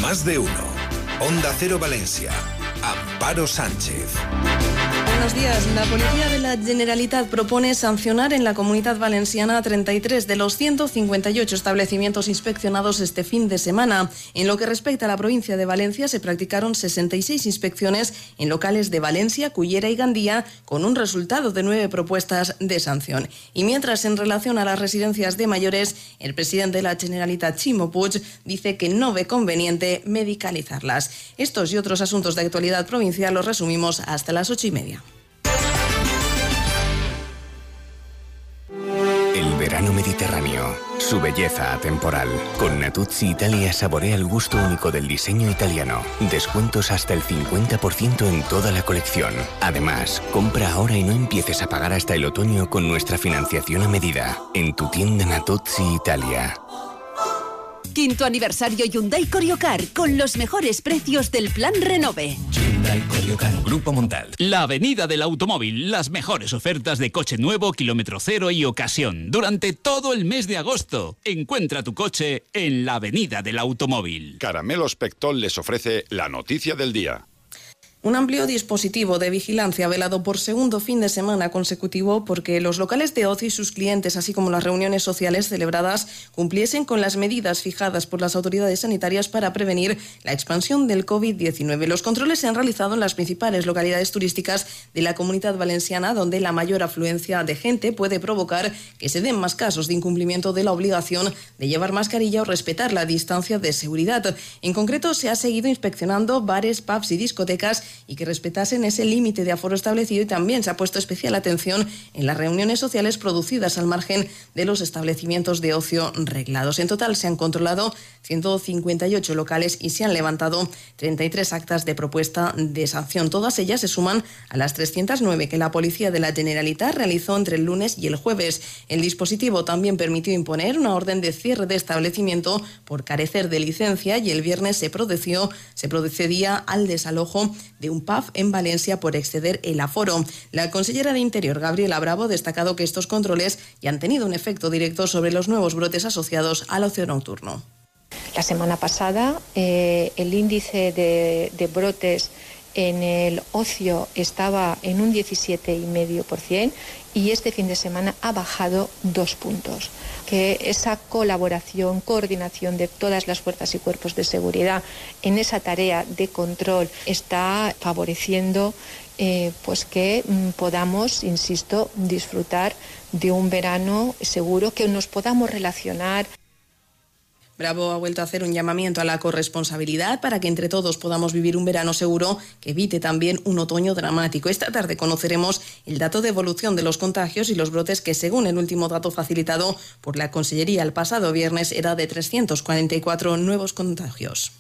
Más de uno. Onda Cero Valencia. Amparo Sánchez. Buenos días. La Policía de la Generalitat propone sancionar en la Comunidad Valenciana a 33 de los 158 establecimientos inspeccionados este fin de semana. En lo que respecta a la provincia de Valencia, se practicaron 66 inspecciones en locales de Valencia, Cullera y Gandía, con un resultado de 9 propuestas de sanción. Y mientras, en relación a las residencias de mayores, el presidente de la Generalitat, Ximo Puig, dice que no ve conveniente medicalizarlas. Estos y otros asuntos de actualidad provincial los resumimos hasta las 8:30. El verano mediterráneo, su belleza atemporal. Con Natuzzi Italia saborea el gusto único del diseño italiano. Descuentos hasta el 50% en toda la colección. Además, compra ahora y no empieces a pagar hasta el otoño con nuestra financiación a medida. En tu tienda Natuzzi Italia. Quinto aniversario Hyundai Coriocar, con los mejores precios del Plan Renove. Hyundai Coriocar, Grupo Montal. La Avenida del Automóvil, las mejores ofertas de coche nuevo, kilómetro cero y ocasión. Durante todo el mes de agosto, encuentra tu coche en la Avenida del Automóvil. Caramelos Pectol les ofrece la noticia del día. Un amplio dispositivo de vigilancia velado por segundo fin de semana consecutivo porque los locales de ocio y sus clientes, así como las reuniones sociales celebradas, cumpliesen con las medidas fijadas por las autoridades sanitarias para prevenir la expansión del COVID-19. Los controles se han realizado en las principales localidades turísticas de la Comunidad Valenciana, donde la mayor afluencia de gente puede provocar que se den más casos de incumplimiento de la obligación de llevar mascarilla o respetar la distancia de seguridad. En concreto, se ha seguido inspeccionando bares, pubs y discotecas y que respetasen ese límite de aforo establecido, y también se ha puesto especial atención en las reuniones sociales producidas al margen de los establecimientos de ocio reglados. En total se han controlado 158 locales y se han levantado 33 actas de propuesta de sanción. Todas ellas se suman a las 309 que la Policía de la Generalitat realizó entre el lunes y el jueves. El dispositivo también permitió imponer una orden de cierre de establecimiento por carecer de licencia, y el viernes se procedía al desalojo de un pub en Valencia por exceder el aforo. La consellera de Interior, Gabriela Bravo, ha destacado que estos controles ya han tenido un efecto directo sobre los nuevos brotes asociados al ocio nocturno. La semana pasada el índice de brotes en el ocio estaba en un 17,5% y este fin de semana ha bajado 2 puntos. Que esa colaboración, coordinación de todas las fuerzas y cuerpos de seguridad en esa tarea de control está favoreciendo pues que podamos, insisto, disfrutar de un verano seguro, que nos podamos relacionar. Bravo ha vuelto a hacer un llamamiento a la corresponsabilidad para que entre todos podamos vivir un verano seguro que evite también un otoño dramático. Esta tarde conoceremos el dato de evolución de los contagios y los brotes, que según el último dato facilitado por la Consellería el pasado viernes era de 344 nuevos contagios.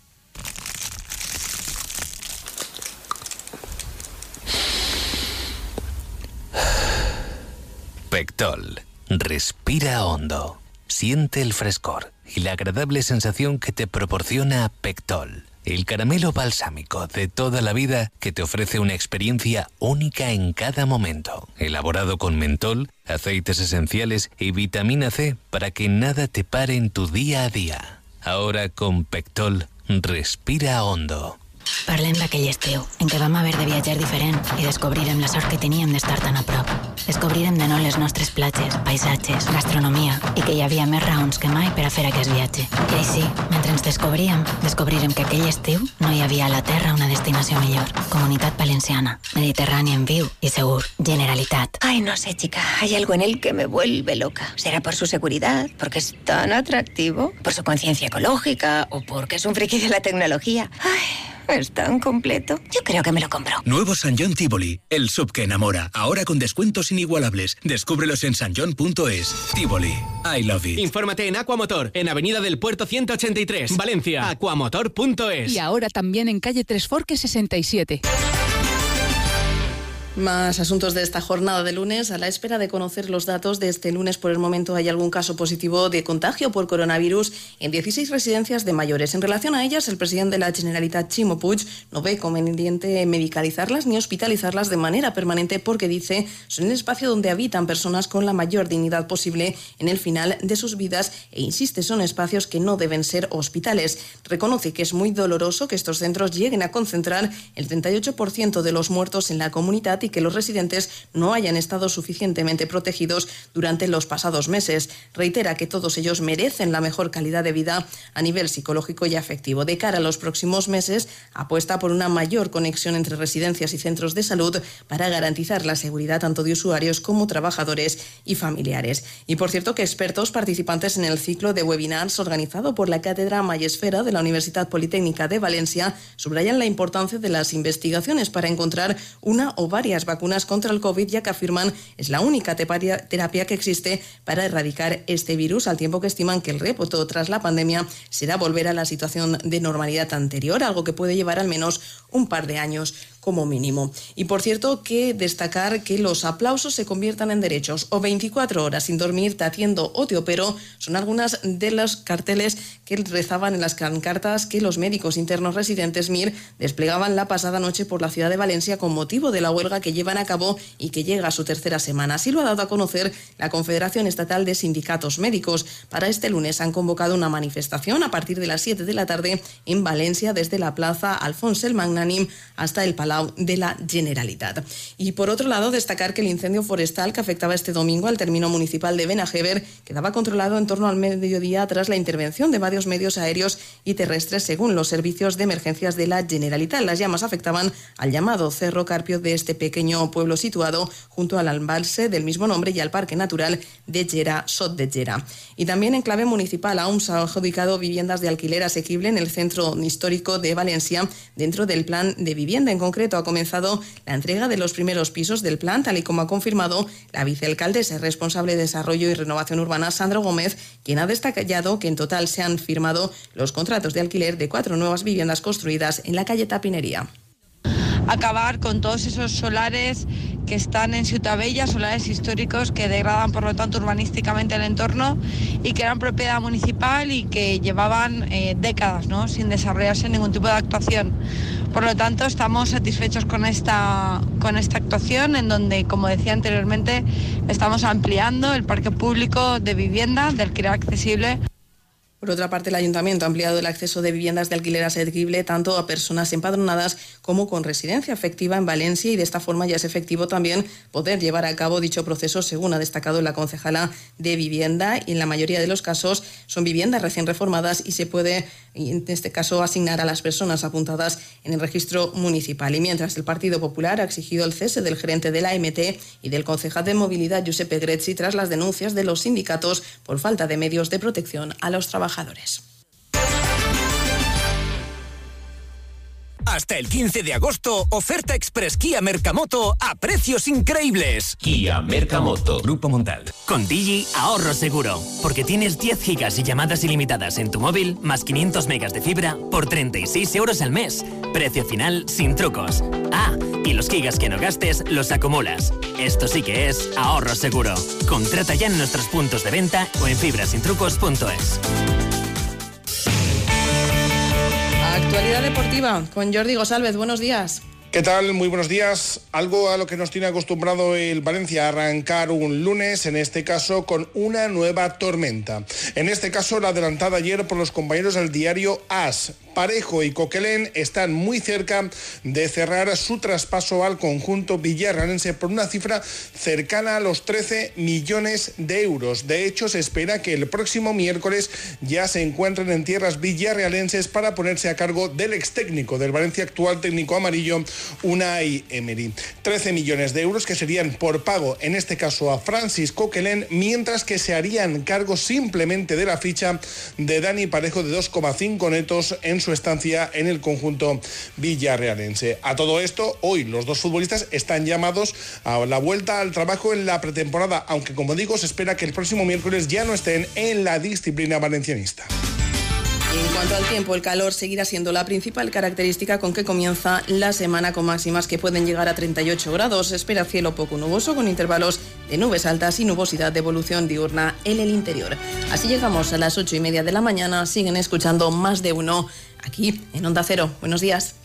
Pectol. Respira hondo. Siente el frescor y la agradable sensación que te proporciona Pectol, el caramelo balsámico de toda la vida que te ofrece una experiencia única en cada momento. Elaborado con mentol, aceites esenciales y vitamina C para que nada te pare en tu día a día. Ahora con Pectol, respira hondo. Parlem d'aquell estiu en què vam haver de viatjar diferent i descobrirem la sort que teníem d'estar tan a prop. Descobrirem de nou les nostres platges, paisatges, gastronomia, i que hi havia més raons que mai per a fer aquest viatge. I així, mentre ens descobrirem que aquell estiu no hi havia a la Terra una destinació millor. Comunitat Valenciana, Mediterráneo en viu y segur. Generalitat. Ay, no sé, chica, hay algo en él que me vuelve loca. ¿Será por su seguridad, porque es tan atractivo, por su conciencia ecológica o porque es un friki de la tecnología? Ay, es tan completo. Yo creo que me lo compro. Nuevo San John Tivoli, el sub que enamora. Ahora con descuentos inigualables. Descúbrelos en sanjon.es. Tivoli, I love it. Infórmate en Aquamotor, en Avenida del Puerto 183, Valencia. Aquamotor.es. Y ahora también en calle Tres Forques 67. Más asuntos de esta jornada de lunes. A la espera de conocer los datos de este lunes, por el momento hay algún caso positivo de contagio por coronavirus en 16 residencias de mayores. En relación a ellas, el presidente de la Generalitat, Ximo Puig, no ve conveniente medicalizarlas ni hospitalizarlas de manera permanente porque, dice, son el espacio donde habitan personas con la mayor dignidad posible en el final de sus vidas e insiste, son espacios que no deben ser hospitales. Reconoce que es muy doloroso que estos centros lleguen a concentrar el 38% de los muertos en la comunidad y que los residentes no hayan estado suficientemente protegidos durante los pasados meses. Reitera que todos ellos merecen la mejor calidad de vida a nivel psicológico y afectivo. De cara a los próximos meses, apuesta por una mayor conexión entre residencias y centros de salud para garantizar la seguridad tanto de usuarios como trabajadores y familiares. Y por cierto que expertos participantes en el ciclo de webinars organizado por la Cátedra Mayesfera de la Universidad Politécnica de Valencia subrayan la importancia de las investigaciones para encontrar una o varias vacunas contra el COVID, ya que afirman es la única terapia que existe para erradicar este virus, al tiempo que estiman que el reto tras la pandemia será volver a la situación de normalidad anterior, algo que puede llevar al menos un par de años como mínimo. Y por cierto que destacar que los aplausos se conviertan en derechos o 24 horas sin dormir, te atiendo o te opero son algunas de los carteles que rezaban en las pancartas que los médicos internos residentes MIR desplegaban la pasada noche por la ciudad de Valencia con motivo de la huelga que llevan a cabo y que llega a su tercera semana. Así lo ha dado a conocer la Confederación Estatal de Sindicatos Médicos. Para este lunes han convocado una manifestación a partir de las 7 de la tarde en Valencia, desde la plaza Alfons el Magnànim hasta el Palau de la Generalitat. Y por otro lado, destacar que el incendio forestal que afectaba este domingo al término municipal de Benajever quedaba controlado en torno al mediodía tras la intervención de varios medios aéreos y terrestres, según los servicios de emergencias de la Generalitat. Las llamas afectaban al llamado Cerro Carpio de este pequeño pueblo situado junto al embalse del mismo nombre y al Parque Natural de Llera, Sot de Llera. Y también en clave municipal, AUMS ha adjudicado viviendas de alquiler asequible en el centro histórico de Valencia dentro del plan de vivienda. En concreto, ha comenzado la entrega de los primeros pisos del plan, tal y como ha confirmado la vicealcaldesa y responsable de Desarrollo y Renovación Urbana, Sandra Gómez, quien ha destacado que en total se han firmado los contratos de alquiler de 4 nuevas viviendas construidas en la calle Tapinería. Acabar con todos esos solares que están en Ciutat Vella, solares históricos que degradan por lo tanto urbanísticamente el entorno y que eran propiedad municipal y que llevaban décadas, ¿no?, sin desarrollarse ningún tipo de actuación. Por lo tanto, estamos satisfechos con esta actuación, en donde, como decía anteriormente, estamos ampliando el parque público de vivienda de alquiler accesible. Por otra parte, el Ayuntamiento ha ampliado el acceso de viviendas de alquiler asequible tanto a personas empadronadas como con residencia efectiva en Valencia, y de esta forma ya es efectivo también poder llevar a cabo dicho proceso, según ha destacado la concejala de Vivienda, y en la mayoría de los casos son viviendas recién reformadas y se puede, en este caso, asignar a las personas apuntadas en el registro municipal. Y mientras, el Partido Popular ha exigido el cese del gerente de la AMT y del concejal de Movilidad, Giuseppe Grezzi, tras las denuncias de los sindicatos por falta de medios de protección a los trabajadores. Hasta el 15 de agosto, oferta Express Kia Mercamoto a precios increíbles. Kia Mercamoto, Grupo Montal. Con Digi, ahorro seguro, porque tienes 10 gigas y llamadas ilimitadas en tu móvil, más 500 megas de fibra por 36 euros al mes. Precio final sin trucos. Ah, y los gigas que no gastes los acumulas. Esto sí que es ahorro seguro. Contrata ya en nuestros puntos de venta o en fibrasintrucos.es. Actualidad deportiva con Jordi González. Buenos días. ¿Qué tal? Muy buenos días. Algo a lo que nos tiene acostumbrado el Valencia a arrancar un lunes, en este caso con una nueva tormenta. En este caso la adelantada ayer por los compañeros del diario AS. Parejo y Coquelin están muy cerca de cerrar su traspaso al conjunto villarrealense por una cifra cercana a los 13 millones de euros. De hecho, se espera que el próximo miércoles ya se encuentren en tierras villarrealenses para ponerse a cargo del ex técnico del Valencia, actual técnico amarillo, Unai Emery. 13 millones de euros que serían por pago, en este caso a Francis Coquelin, mientras que se harían cargo simplemente de la ficha de Dani Parejo de 2,5 netos en su estancia en el conjunto villarrealense. A todo esto, hoy los dos futbolistas están llamados a la vuelta al trabajo en la pretemporada, aunque, como digo, se espera que el próximo miércoles ya no estén en la disciplina valencianista. En cuanto al tiempo, el calor seguirá siendo la principal característica con que comienza la semana, con máximas que pueden llegar a 38 grados. Se espera cielo poco nuboso con intervalos de nubes altas y nubosidad de evolución diurna en el interior. Así llegamos a las 8:30 de la mañana. Siguen escuchando Más de Uno aquí en Onda Cero. Buenos días.